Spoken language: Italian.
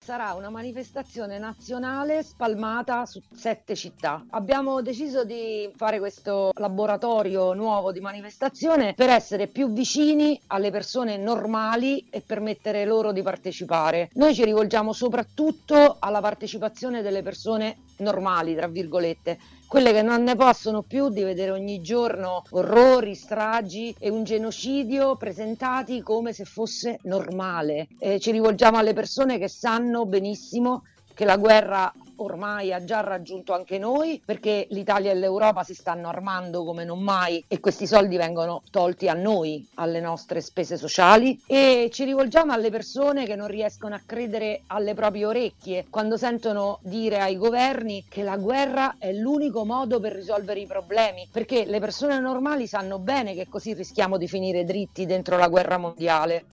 sarà una manifestazione nazionale spalmata su 7 città. Abbiamo deciso di fare questo laboratorio nuovo di manifestazione per essere più vicini alle persone normali e permettere loro di partecipare. Noi ci rivolgiamo soprattutto alla partecipazione delle persone normali, tra virgolette, quelle che non ne possono più di vedere ogni giorno orrori, stragi e un genocidio presentati come se fosse normale. Ci rivolgiamo alle persone che sanno benissimo che la guerra ormai ha già raggiunto anche noi, perché l'Italia e l'Europa si stanno armando come non mai e questi soldi vengono tolti a noi, alle nostre spese sociali, e ci rivolgiamo alle persone che non riescono a credere alle proprie orecchie quando sentono dire ai governi che la guerra è l'unico modo per risolvere i problemi, perché le persone normali sanno bene che così rischiamo di finire dritti dentro la guerra mondiale.